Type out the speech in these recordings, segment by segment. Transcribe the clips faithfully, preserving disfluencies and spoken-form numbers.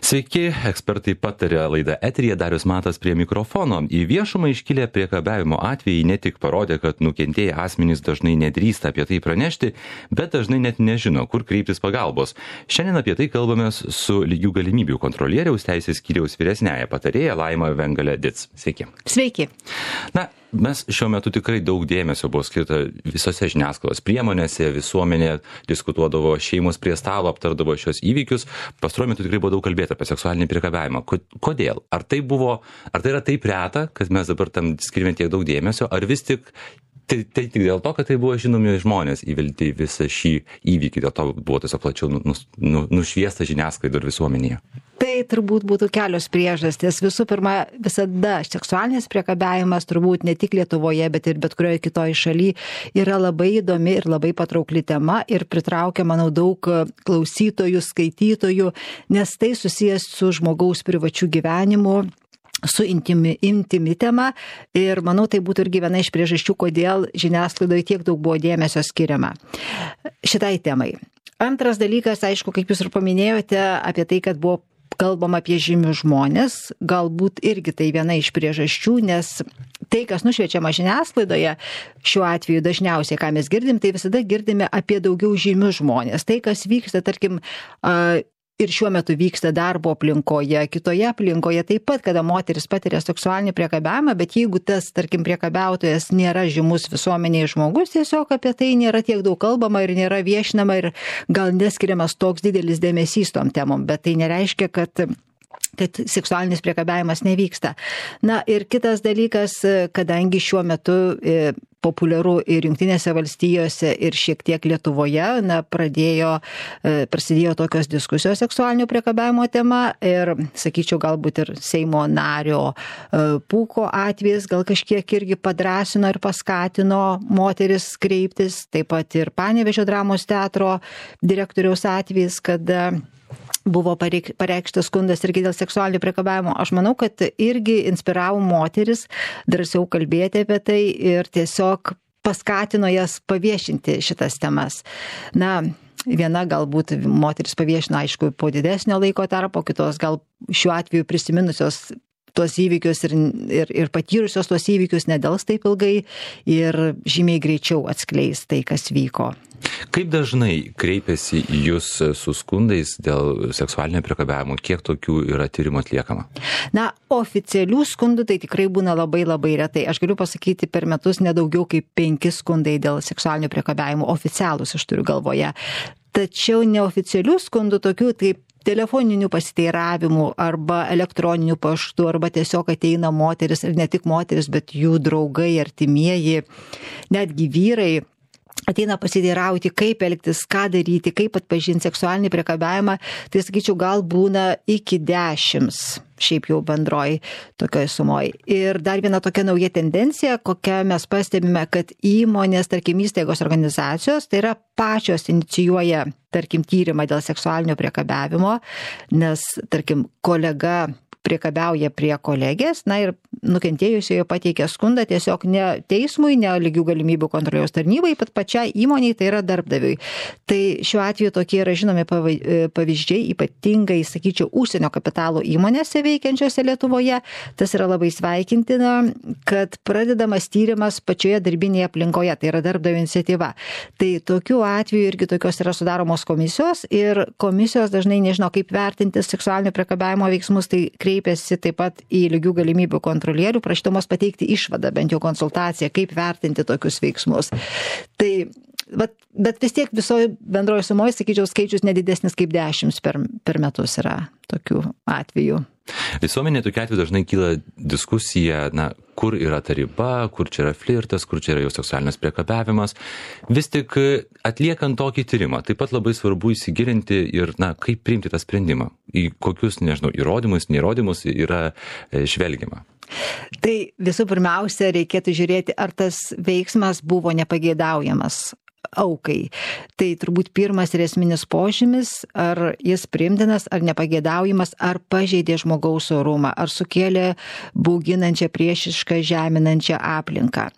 Sveiki, ekspertai pataria laida eteryje, Darius Matas prie mikrofono. Į viešumą iškilę priekabiavimo atvejai ne tik parodė, kad nukentėję asmenys dažnai nedrįsta apie tai pranešti, bet dažnai net nežino, kur kreiptis pagalbos. Šiandien apie tai kalbamės su lygių galimybių kontrolieriaus teisės skyriaus vyresniaja patarėja Laima Vengalė-Dic. Sveiki. Sveiki. Na, mes šiuo metu tikrai daug dėmesio buvo skirta visose žiniasklaidos priemonėse, visuomenė diskutuodavo, šeimos prie stalo aptardavo šios įvykius. Pastaruoju metu tikrai buvo daug kalbėta apie seksualinį priekabiavimą. Kodėl? Ar tai buvo, ar tai yra taip reta, kad mes dabar tam skirime tiek daug dėmesio, ar vis tik tai, tai tik dėl to, kad tai buvo žinomi žmonės įvilti visą šį įvykį, dėl to buvo tiesiog plačiau nu, nu, nušviesta žiniasklaidoje ir visuomenėje? Tai turbūt būtų kelios priežastys. Visų pirma, visada seksualinis priekabiavimas turbūt ne tik Lietuvoje, bet ir bet kurioje kitoje šalyje yra labai įdomi ir labai patraukli tema ir pritraukia, manau, daug klausytojų, skaitytojų, nes tai susijęs su žmogaus privačiu gyvenimu, su intimi, intimi tema ir manau, tai būtų irgi viena iš priežasčių, kodėl žiniasklaidoje tiek daug buvo dėmesio skiriama šitai temai. Antras dalykas, aišku, kaip jūs ir paminėjote, apie tai, kad buvo kalbam apie žymius žmonės, galbūt irgi tai viena iš priežasčių, nes tai, kas nušviečiama žiniasklaidoje, šiuo atveju dažniausiai, ką mes girdim, tai visada girdime apie daugiau žymius žmonės. Tai, kas vyksta, tarkim, ir šiuo metu vyksta darbo aplinkoje, kitoje aplinkoje, taip pat, kada moteris patiria seksualinį priekabiavimą, bet jeigu tas, tarkim, priekabiautojas nėra žymus visuomenėje žmogus, tiesiog apie tai nėra tiek daug kalbama ir nėra viešinama ir gal neskiriamas toks didelis dėmesys tom temom, bet tai nereiškia, kad kad seksualinis priekabiavimas nevyksta. Na ir kitas dalykas, kadangi šiuo metu e, populiaru ir Jungtinėse valstijose ir šiek tiek Lietuvoje, na, pradėjo, e, prasidėjo tokios diskusijos seksualinio priekabiavimo tema ir, sakyčiau, galbūt ir Seimo nario e, Pūko atvejis gal kažkiek irgi padrasino ir paskatino moteris kreiptis, taip pat ir Panevėžio dramos teatro direktoriaus atvejis, kada buvo pareikštas skundas irgi dėl seksualinio priekabiavimo. Aš manau, kad irgi inspiravo moteris drąsiau kalbėti apie tai ir tiesiog paskatino jas paviešinti šitas temas. Na, viena galbūt moteris paviešino, aišku, po didesnio laiko tarpo, kitos gal šiuo atveju prisiminusios tuos įvykius ir, ir, ir patyrusios tuos įvykius nedels taip ilgai ir žymiai greičiau atskleis tai, kas vyko. Kaip dažnai kreipiasi į jūs su skundais dėl seksualinio priekabiavimo? Kiek tokių yra tyrimų atliekama? Na, oficialių skundų tai tikrai būna labai labai retai. Aš galiu pasakyti, per metus nedaugiau kaip penki skundai dėl seksualinio priekabiavimo, oficialūs aš turiu galvoje. Tačiau neoficialių skundų tokių taip telefoninių pasiteiravimų arba elektroninių paštų, arba tiesiog ateina moteris, ir ne tik moteris, bet jų draugai, artimieji, netgi vyrai, ateina pasiteirauti, kaip elgtis, ką daryti, kaip atpažinti seksualinį priekabiavimą, tai sakyčiau, gal būna iki dešimt, šiaip jau bendroji tokioje sumoje. Ir dar viena tokia nauja tendencija, kokią mes pastebime, kad įmonės, tarkim, įstaigos organizacijos, tai yra pačios inicijuoja, tarkim, tyrimą dėl seksualinio priekabiavimo, nes, tarkim, kolega priekabiauja prie kolegės, na ir nukentėjusiojo pateikė skundą tiesiog ne teismui, ne lygių galimybių kontrolieriaus tarnybai, bet pačiai įmoniai, tai yra darbdaviui. Tai šiuo atveju tokie yra žinomi pavyzdžiai, ypatingai, sakyčiau, užsienio kapitalo įmonėse veikiančiose Lietuvoje. Tas yra labai sveikintina, kad pradedamas tyrimas pačioje darbinėje aplinkoje, tai yra darbdavio iniciatyva. Tai tokiu atveju irgi tokios yra sudaromos komisijos ir komisijos dažnai nežino, kaip vertinti seksualinio priekabiavimo veiksmus, tai kreipiasi taip pat į lygių galimybių kontrolierių, prašydamos pateikti išvadą, bent jau konsultaciją, kaip vertinti tokius veiksmus. Tai, bet, bet vis tiek visoje bendroje sumoje, sakyčiau, skaičius nedidesnis kaip dešimt per, per metus yra tokių atvejų. Visuomenė tokiu atveju dažnai kyla diskusija, na, kur yra ta riba, kur čia yra flirtas, kur čia yra jau seksualinis priekabiavimas. Vis tik atliekant tokį tyrimą, taip pat labai svarbu įsigilinti ir, na, kaip priimti tą sprendimą, į kokius, nežinau, įrodymus, neįrodymus yra žvelgiama. Tai visų pirmiausia, reikėtų žiūrėti, ar tas veiksmas buvo nepageidaujamas aukai. Tai turbūt pirmas ir esminis požymis, ar jis priimtinas, ar nepageidaujamas, ar pažeidė žmogaus orumą, ar sukėlė bauginančią, priešišką, žeminančią aplinką.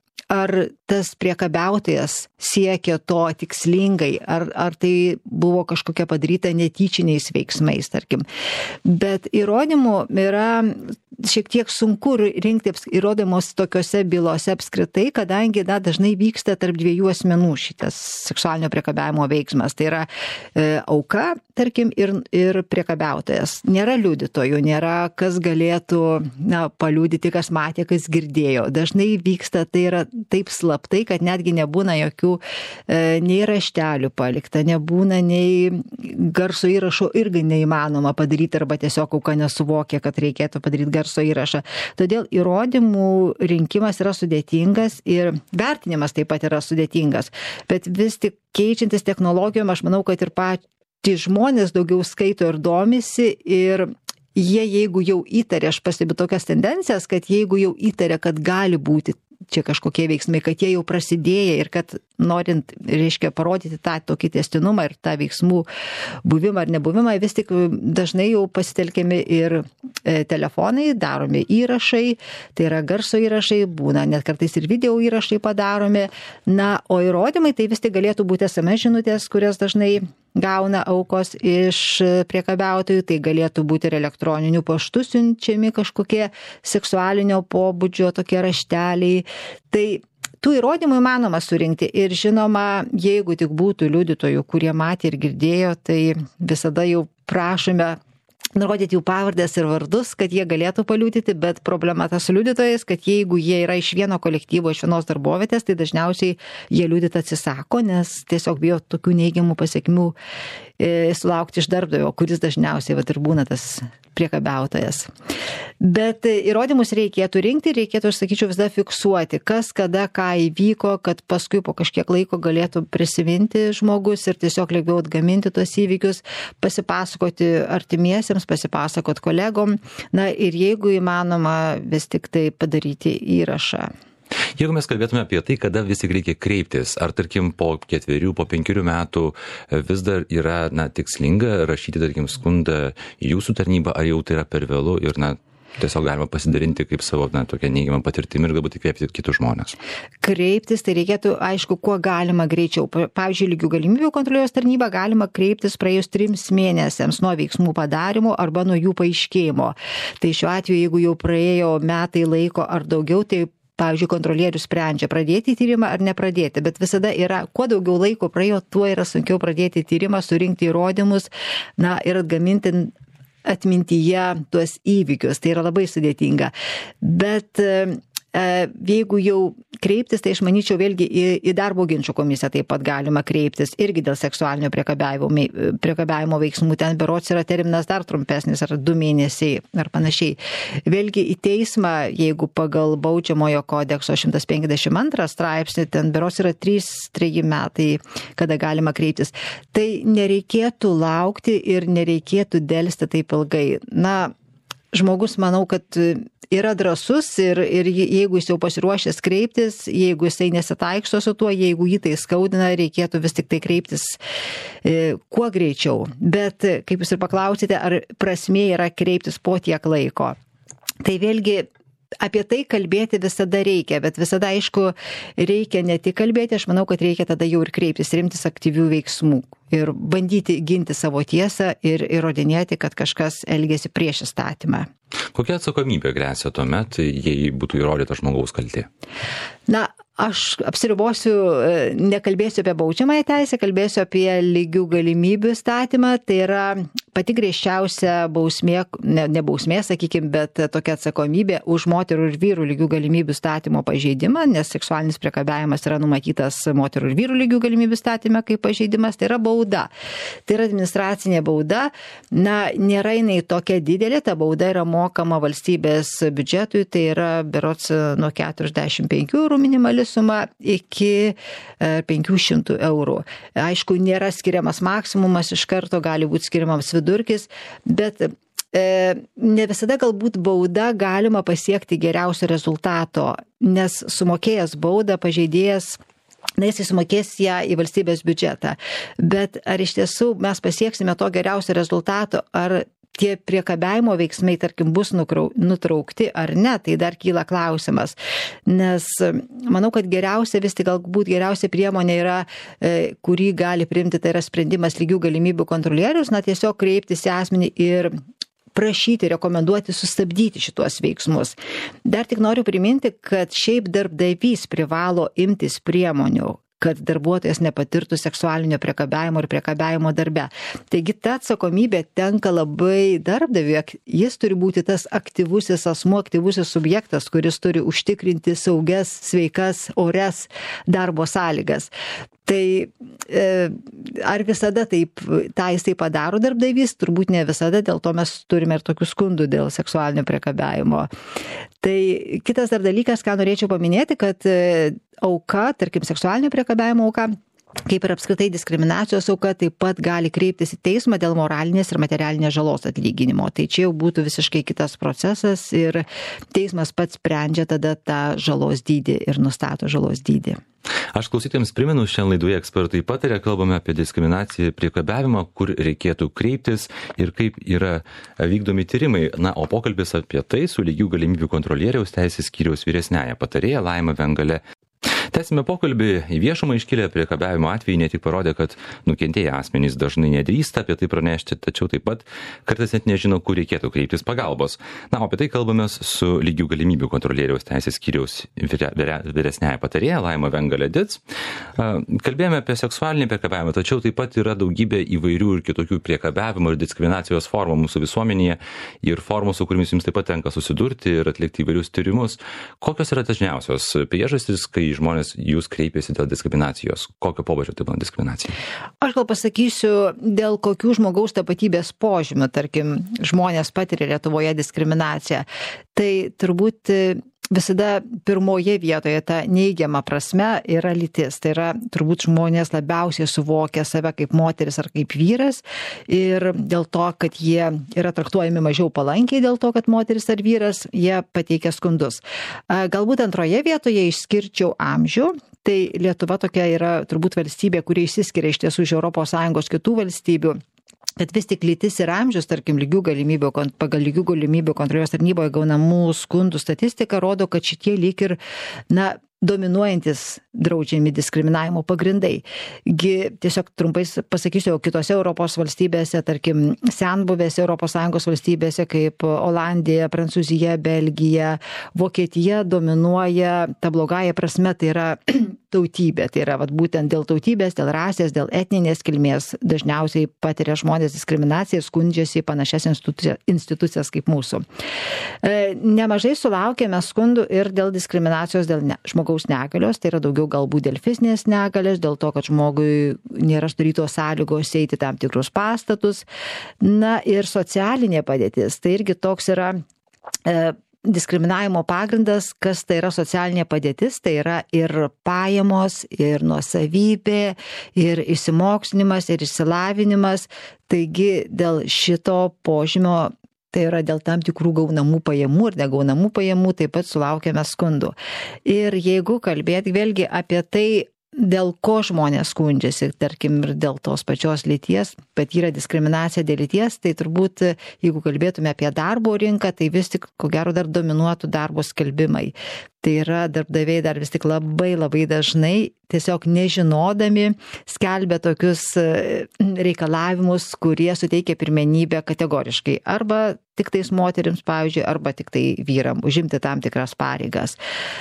ar tas priekabiautojas siekia to tikslingai, ar, ar tai buvo kažkokia padaryta netyčiniais veiksmais, tarkim. Bet įrodymų yra šiek tiek sunku rinkti įrodymus tokiuose bylose apskritai, kadangi na, dažnai vyksta tarp dviejų asmenų šitas seksualinio priekabiavimo veiksmas. Tai yra e, auka, tarkim, ir, ir priekabiautojas. Nėra liudytojų, nėra kas galėtų na, paliudyti, kas matė, kas girdėjo. Dažnai vyksta tai yra taip slaptai, kad netgi nebūna jokių e, nei raštelių palikta, nebūna nei garso įrašo irgi neįmanoma padaryti arba tiesiog auka nesuvokė, kad reikėtų padaryti garso įrašą. Todėl įrodymų rinkimas yra sudėtingas ir vertinimas taip pat yra sudėtingas. Bet vis tik keičiantis technologijom, aš manau, kad ir patys žmonės daugiau skaito ir domisi ir jie, jeigu jau įtarė, aš pastebiu tokias tendencijas, kad jeigu jau įtarė, kad gali būti čia kažkokie veiksmai, kad jie jau prasidėję ir kad norint, reiškia, parodyti tą tokį tęstinumą ir tą veiksmų buvimą ar nebuvimą, vis tik dažnai jau pasitelkiami ir e, telefonai, daromi įrašai, tai yra garso įrašai, būna net kartais ir video įrašai padaromi, na, o įrodymai tai vis tik galėtų būti es em es žinutės, kurias dažnai gauna aukos iš priekabiautojų, tai galėtų būti ir elektroniniu paštu siunčiami kažkokie seksualinio pobūdžio tokie rašteliai. Tai tų įrodymų įmanoma surinkti ir žinoma, jeigu tik būtų liudytojų, kurie matė ir girdėjo, tai visada jau prašome nurodyti jų pavardės ir vardus, kad jie galėtų paliudyti, bet problema tas su liudytojais, kad jeigu jie yra iš vieno kolektyvo, iš vienos darbovietės, tai dažniausiai jie liudyti atsisako, nes tiesiog bijo tokių neigiamų pasiekmių e, sulaukti iš darbdavio, kuris dažniausiai vat, ir būna tas priekabiautojas. Bet įrodymus reikėtų rinkti, reikėtų, aš sakyčiau, visada fiksuoti, kas, kada, ką įvyko, kad paskui po kažkiek laiko galėtų prisiminti žmogus ir tiesiog lengviau atgaminti tuos įvykius, pasipasakoti artimiesiems, pasipasakoti kolegom, na ir jeigu įmanoma vis tik tai padaryti įrašą. Jeigu mes kalbėtume apie tai, kada vis tik reikia kreiptis, ar tarkim po ketverių, po penkerių metų vis dar yra na, tikslinga rašyti, tarkim, skundą į jūsų tarnybą, ar jau tai yra per vėlu ir na, tiesiog galima pasidalinti kaip savo na, tokią neigiamą patirtimį ir galbūt įkvėpti kitus žmonės? Kreiptis tai reikėtų, aišku, kuo galima greičiau. Pavyzdžiui, lygių galimybių kontrolieriaus tarnybą galima kreiptis praėjus trims mėnesiams nuo veiksmų padarimo arba nuo jų paaiškėjimo. Tai šiuo atveju, jeigu jau praėjo metai laiko ar daugiau, tai pavyzdžiui, kontrolierius sprendžia pradėti tyrimą ar nepradėti, bet visada yra, kuo daugiau laiko praėjo, tuo yra sunkiau pradėti tyrimą, surinkti įrodymus, na ir atgaminti atmintyje tuos įvykius. Tai yra labai sudėtinga. Bet jeigu jau kreiptis, tai aš manyčiau vėlgi į, į darbo ginčų komisiją taip pat galima kreiptis irgi dėl seksualinio priekabiavimo, priekabiavimo veiksmų. Ten berods yra terminas dar trumpesnis, ar du mėnesiai ar panašiai. Vėlgi į teismą, jeigu pagal baudžiamojo kodekso šimtas penkiasdešimt antrą straipsnį, ten berods yra trys treji metai, kada galima kreiptis. Tai nereikėtų laukti ir nereikėtų delsti taip ilgai. Na, žmogus, manau, kad yra drąsus ir, ir jeigu jis jau pasiruošęs kreiptis, jeigu jisai nesitaiksto su tuo, jeigu jį tai skaudina, reikėtų vis tik tai kreiptis e, kuo greičiau. Bet, kaip jūs ir paklausite, ar prasmė yra kreiptis po tiek laiko. Tai vėlgi apie tai kalbėti visada reikia, bet visada, aišku, reikia ne tik kalbėti, aš manau, kad reikia tada jau ir kreiptis, rimtis aktyvių veiksmų ir bandyti ginti savo tiesą ir įrodinėti, kad kažkas elgėsi prieš įstatymą. Kokia atsakomybė gresia tuomet, jei būtų įrodyta žmogaus kaltė? Na, aš apsiribosiu, nekalbėsiu apie baudžiamąją teisę, kalbėsiu apie lygių galimybių įstatymą. Tai yra pati griežčiausia bausmė, ne, ne bausmė, sakykime, bet tokia atsakomybė už moterų ir vyrų lygių galimybių įstatymo pažeidimą, nes seksualinis priekabiavimas yra numatytas moterų ir vyrų lygių galimybių įstatyme kaip pažeidimas, tai yra bauda. Tai yra administracinė bauda. Na, nėra jinai tokia didelė, ta bauda yra mokama valstybės biudžetui, tai yra berods nuo keturiasdešimt penkių eurų minimali suma iki penkių šimtų eurų. Aišku, nėra skiriamas maksimumas, iš karto gali būti skiriamas vidurkis, bet e, ne visada galbūt bauda galima pasiekti geriausio rezultato, nes sumokėjęs baudą pažeidėjas, na, jis sumokės ją į valstybės biudžetą. Bet ar iš tiesų mes pasieksime to geriausio rezultato, ar tie priekabiavimo veiksmai, tarkim, bus nutraukti ar ne, tai dar kyla klausimas. Nes manau, kad geriausia, vis tik galbūt geriausia priemonė yra, kurį gali priimti, tai yra sprendimas lygių galimybių kontrolierius, na tiesiog kreiptis į asmenį ir prašyti, rekomenduoti, sustabdyti šitos veiksmus. Dar tik noriu priminti, kad šiaip darbdavys privalo imtis priemonių, kad darbuotojas nepatirtų seksualinio priekabiavimo ir priekabiavimo darbe. Taigi ta atsakomybė tenka labai darbdaviui, jis turi būti tas aktyvusis asmuo, aktyvusis subjektas, kuris turi užtikrinti saugias, sveikas, ores darbo sąlygas. Tai e, ar visada taip, tą jisai padaro darbdavys? Turbūt ne visada, dėl to mes turime ir tokių skundų dėl seksualinio priekabiavimo. Tai kitas dar dalykas, ką norėčiau paminėti, kad auka, tarkim, seksualinio priekabiavimo auka, kaip ir apskritai diskriminacijos auka, taip pat gali kreiptis į teismą dėl moralinės ir materialinės žalos atlyginimo. Tai čia jau būtų visiškai kitas procesas ir teismas pats sprendžia tada tą žalos dydį ir nustato žalos dydį. Aš klausytėms primenu, šiandien laidoje ekspertai patarė, kalbame apie diskriminaciją, priekabiavimą, kur reikėtų kreiptis ir kaip yra vykdomi tyrimai. Na, o pokalbis apie tai su lygių galimybių kontrolieriaus teisės skyriaus vyresniaja patarėja Laima Vengale. Tęsime pokalbį. Į viešumą iškilę priekabiavimo atvejai ne tik parodė, kad nukentėję asmenys dažnai nedrįsta apie tai pranešti, tačiau taip pat kartais net nežino, kur reikėtų kreiptis pagalbos. Na, o apie tai kalbamės su lygių galimybių kontrolieriaus teisės skyriaus vyresniaja patarėja Laima Vengale. Kalbėjome apie seksualinį priekabiavimą, tačiau taip pat yra daugybė įvairių ir kitokių priekabiavimo ir diskriminacijos formų mūsų visuomenėje ir formų, su kuriamis jums taip pat tenka susidurti ir atlikti įvairius tyrimus. Kokios yra dažniausios priežastys, kai žmonės jūs kreipiasi dėl diskriminacijos? Kokio pobūdžio tai buvo diskriminacija? Aš gal pasakysiu, dėl kokių žmogaus tapatybės požymių, tarkim, žmonės patiria Lietuvoje diskriminaciją. Tai turbūt visada pirmoje vietoje ta neigiama prasme yra lytis. Tai yra turbūt žmonės labiausiai suvokia save kaip moteris ar kaip vyras ir dėl to, kad jie yra traktuojami mažiau palankiai dėl to, kad moteris ar vyras, jie pateikia skundus. Galbūt antroje vietoje išskirčiau amžių. Tai Lietuva tokia yra turbūt valstybė, kuri išsiskiria iš tiesų iš Europos Sąjungos kitų valstybių. Bet vis tik lytis ir amžius, tarkim, lygių galimybių, pagal lygių galimybių kontrolieriaus tarnyboje gaunamų skundų statistika rodo, kad šitie lyg ir, na, dominuojantis draudžiami diskriminavimo pagrindai. Gi, tiesiog trumpai pasakysiu, kitose Europos valstybėse, tarkim, senbuvėse Europos Sąjungos valstybėse kaip Olandija, Prancūzija, Belgija, Vokietija dominuoja ta blogąja prasme, tai yra tautybė. Tai yra vat, būtent dėl tautybės, dėl rasės, dėl etninės kilmės dažniausiai patiria žmonės diskriminaciją ir skundžiasi į panašias institucijas, institucijas kaip mūsų. E, nemažai sulaukėme skundų ir dėl diskriminacijos dėl ne, žmogaus negalios, tai yra daugiau galbūt dėl fizinės negalios, dėl to, kad žmogui nėra sudarytos sąlygos eiti tam tikrus pastatus. Na ir socialinė padėtis, tai irgi toks yra e, diskriminavimo pagrindas, kas tai yra socialinė padėtis, tai yra ir pajamos, ir nuosavybė, ir išsimokslinimas, ir išsilavinimas. Taigi dėl šito požymio, tai yra dėl tam tikrų gaunamų pajamų ir negaunamų pajamų, taip pat sulaukėme skundų. Ir jeigu kalbėti vėlgi apie tai, dėl ko žmonės skundžiasi, tarkim, ir dėl tos pačios lyties, patyrė diskriminaciją dėl lyties, tai turbūt, jeigu kalbėtume apie darbo rinką, tai vis tik, ko gero, dar dominuotų darbo skelbimai. Tai yra darbdaviai dar vis tik labai labai dažnai, tiesiog nežinodami, skelbia tokius reikalavimus, kurie suteikia pirmenybę kategoriškai. Arba tik tais moterims, pavyzdžiui, arba tik tai vyram užimti tam tikras pareigas.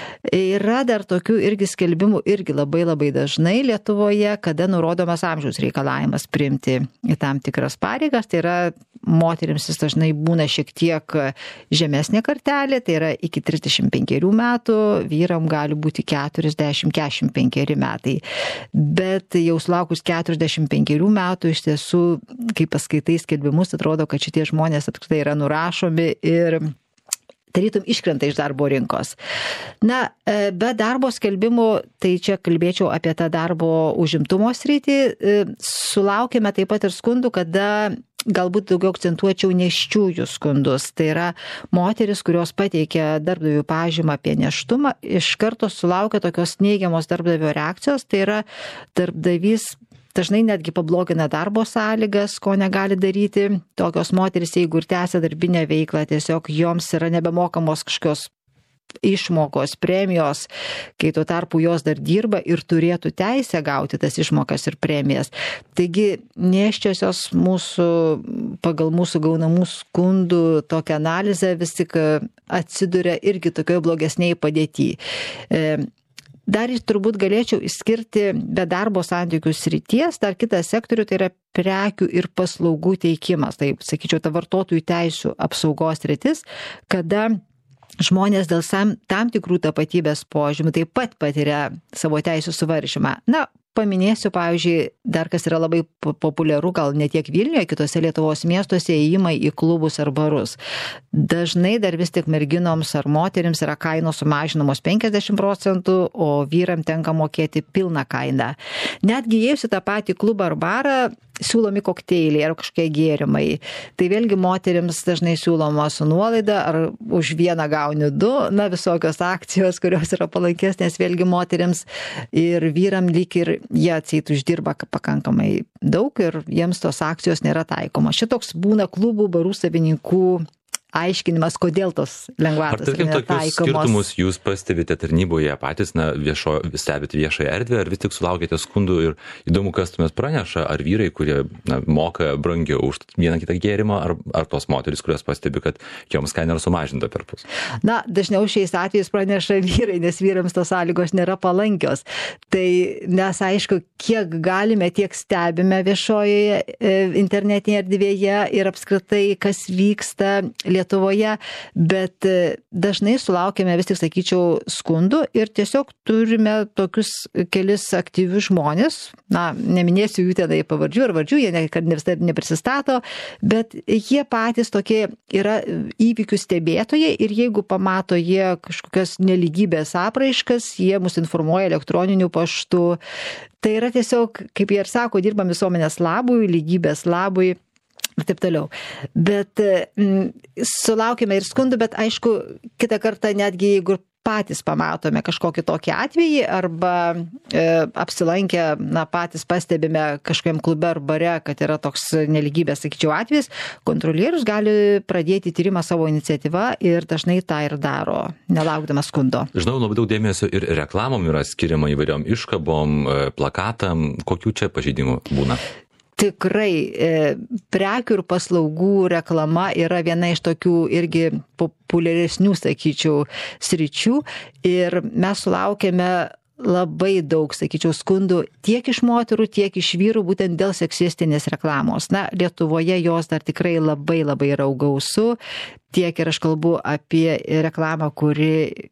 Yra dar tokių irgi skelbimų, irgi labai labai dažnai Lietuvoje, kada nurodomas amžiaus reikalavimas priimti į tam tikras pareigas. Tai yra moterims jis dažnai būna šiek tiek žemesnė kartelė, tai yra iki trisdešimt penkerių metų, vyram gali būti keturiasdešimt keturiasdešimt penkeri metai. Bet jau sulaukus keturiasdešimt penkerių metų iš tiesų, kai paskaitai skelbimus, atrodo, kad šitie žmonės apskritai yra nurašomi ir tarytum iškrenta iš darbo rinkos. Na, be darbo skelbimų, tai čia kalbėčiau apie tą darbo užimtumo sritį, sulaukėme taip pat ir skundų, kada galbūt daugiau akcentuočiau nėščiųjų skundus. Tai yra moteris, kurios pateikia darbdavių pažymą apie nėštumą, iš karto sulaukia tokios neigiamos darbdavio reakcijos, tai yra darbdavys dažnai netgi pablogina darbo sąlygas, ko negali daryti. Tokios moterys, jeigu ir tęsia darbinę veiklą, tiesiog joms yra nebemokamos kažkokios išmokos, premijos, kai tuo tarpu jos dar dirba ir turėtų teisę gauti tas išmokas ir premijas. Taigi nėščiosios mūsų, pagal mūsų gaunamų skundų tokią analizę vis tik atsiduria irgi tokioje blogesnėje padėtyje. Dar turbūt galėčiau išskirti be darbo santykių srities, dar kitą sektorių, tai yra prekių ir paslaugų teikimas. Tai, sakyčiau, ta vartotojų teisių apsaugos sritis, kada žmonės dėl tam tikrų tapatybės požymių taip pat patiria savo teisų suvaržymą. Na, paminėsiu, pavyzdžiui, dar kas yra labai populiaru, gal ne tiek Vilniuje, kitose Lietuvos miestuose įėjimai į klubus ar barus. Dažnai dar vis tik merginoms ar moterims yra kainos sumažinamos penkiasdešimt procentų, o vyram tenka mokėti pilną kainą. Netgi įėjus į tą patį klubą ar barą, siūlomi kokteiliai ar kažkokie gėrimai. Tai vėlgi moterims dažnai siūloma su nuolaida ar už vieną gauni du, na visokios akcijos, kurios yra palankesnės vėlgi moterims ir vyram lyg ir jie atseit uždirba pakankamai daug ir jiems tos akcijos nėra taikomos. Šitoks būna klubų, barų savininkų aiškinimas, kodėl tos lengvatos yra netaikomos. Ar tarkim tokius skirtumus jūs pastebite tarnyboje patys, na, viešo, stebit viešąją erdvę, ar vis tik sulaukite skundų ir įdomu, kas tuomet praneša, ar vyrai, kurie na, moka brangiau už vieną kitą gėrimą, ar, ar tos moterys, kurios pastebi, kad joms kaina yra sumažinta per pus? Na, dažniau šiais atvejais praneša vyrai, nes vyrams tos sąlygos nėra palankios. Tai mes, aišku, kiek galime, tiek stebime viešojoje e, internetinėje erdvėje ir apskritai, kas vyksta Lietuvoje, bet dažnai sulaukėme vis tik, sakyčiau, skundų ir tiesiog turime tokius kelis aktyvius žmonės, na, neminėsiu jų tenai pavardžių ar vardžių, jie niekada ne visai neprisistato, bet jie patys tokie yra įvykių stebėtojai ir jeigu pamato jie kažkokias nelygybės apraiškas, jie mus informuoja elektroniniu paštu. Tai yra tiesiog, kaip jie ir sako, dirbam visuomenės labui, lygybės labui. Ir taip toliau. Bet m, sulaukime ir skundų, bet aišku, kitą kartą netgi jeigu patys pamatome kažkokį tokį atvejį arba e, apsilankę, na, patys pastebime kažkokiam klube ar bare, kad yra toks nelygybės, sakyčiau, atvejis, kontrolierius gali pradėti tyrimą savo iniciatyvą ir dažnai tą ir daro, nelaukdamas skundo. Žinau, labai daug dėmesio ir reklamom yra skiriama įvairiom iškabom, plakatam. Kokių čia pažeidimų būna? Tikrai prekių ir paslaugų reklama yra viena iš tokių irgi populiaresnių, sakyčiau, sričių ir mes sulaukėme labai daug, sakyčiau, skundų tiek iš moterų, tiek iš vyrų būtent dėl seksistinės reklamos. Na, Lietuvoje jos dar tikrai labai labai yra gausu, tiek ir aš kalbu apie reklamą, kuri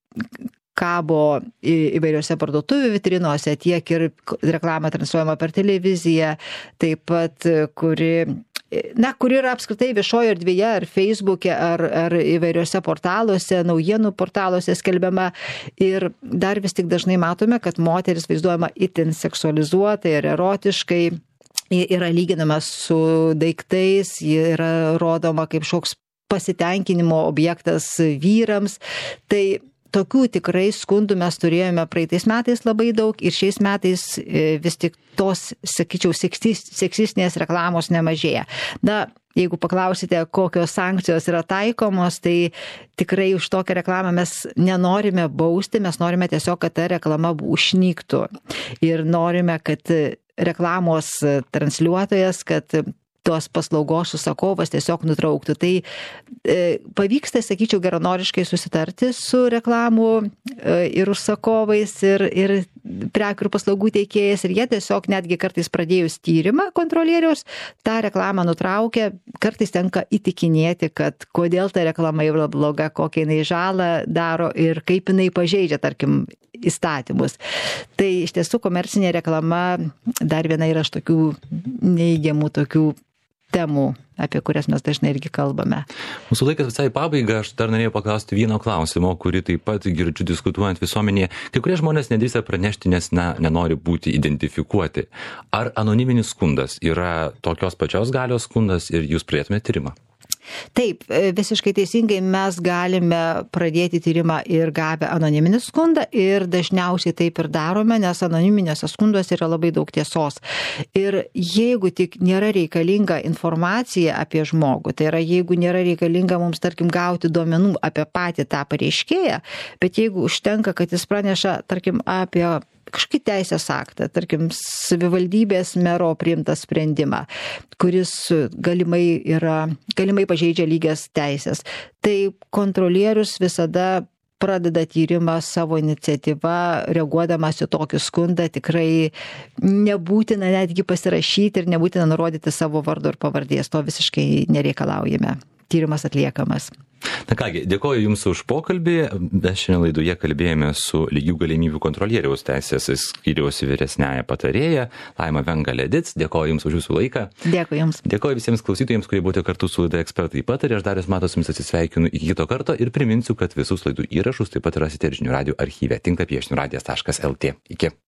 kabo įvairiose parduotuvių vitrinose, tiek ir reklama transliuojama per televiziją, taip pat, kuri, na, kuri yra apskritai viešoje erdvėje, ar Facebook'e, ar, ar įvairiose portaluose, naujienų portaluose skelbiama. Ir dar vis tik dažnai matome, kad moteris vaizduojama itin seksualizuotai ir erotiškai, yra lyginama su daiktais, yra rodoma kaip šoks pasitenkinimo objektas vyrams. Tai tokių tikrai skundų mes turėjome praeitais metais labai daug ir šiais metais vis tik tos, sakyčiau, seksistinės reklamos nemažėja. Na, jeigu paklausite, kokios sankcijos yra taikomos, tai tikrai už tokią reklamą mes nenorime bausti, mes norime tiesiog, kad ta reklama išnyktų. Ir norime, kad reklamos transliuotojas, kad tos paslaugos užsakovas tiesiog nutrauktų. Tai e, pavyksta, sakyčiau, geranoriškai susitarti su reklamų e, ir užsakovais, ir, ir prekių ir paslaugų teikėjais, ir jie tiesiog netgi kartais pradėjus tyrimą kontrolieriaus, tą reklamą nutraukia, kartais tenka įtikinėti, kad kodėl ta reklama yra bloga, kokią jinai žalą daro ir kaip jinai pažeidžia, tarkim, įstatymus. Tai iš tiesų komercinė reklama dar viena yra iš tokių neigiamų tokių temų, apie kurias mes dažnai irgi kalbame. Mūsų laikas visai pabaiga, aš dar norėjau paklausti vieno klausimo, kurį taip pat girdžiu diskutuojant visuomenėje. Kai kurie žmonės nedrįsta pranešti, nes na, nenori būti identifikuoti. Ar anoniminis skundas yra tokios pačios galios skundas ir jūs pradėtumėte tyrimą? Taip, visiškai teisingai, mes galime pradėti tyrimą ir gavę anoniminį skundą ir dažniausiai taip ir darome, nes anoniminėse skunduose yra labai daug tiesos. Ir jeigu tik nėra reikalinga informacija apie žmogų, tai yra jeigu nėra reikalinga mums, tarkim, gauti duomenų apie patį tą pareiškėją, bet jeigu užtenka, kad jis praneša, tarkim, apie kažkokį teisės aktą, tarkim, savivaldybės mero priimtą sprendimą, kuris galimai yra, galimai pažeidžia lygias teisės. Tai kontrolierius visada pradeda tyrimą savo iniciatyvą, reaguodamas į tokį skundą, tikrai nebūtina netgi pasirašyti ir nebūtina nurodyti savo vardo ir pavardės, to visiškai nereikalaujame. Tyrimas atliekamas. Na kągi, dėkoju Jums už pokalbį. Mes šiandien laidoje kalbėjome su lygių galimybių kontrolieriaus teisės skyriaus vyresniąja patarėja Laima Vengaledic. Dėkoju Jums už Jūsų laiką. Dėkui Jums. Dėkoju visiems klausytojams, kurie buvote kartu su laida Ekspertai patarė. Aš Darius Matas Jums atsisveikinu iki kito karto ir priminsiu, kad visus laidų įrašus taip pat rasite ir žinių radijo archyve tinklapyje žinių radijas taškas lt. Iki.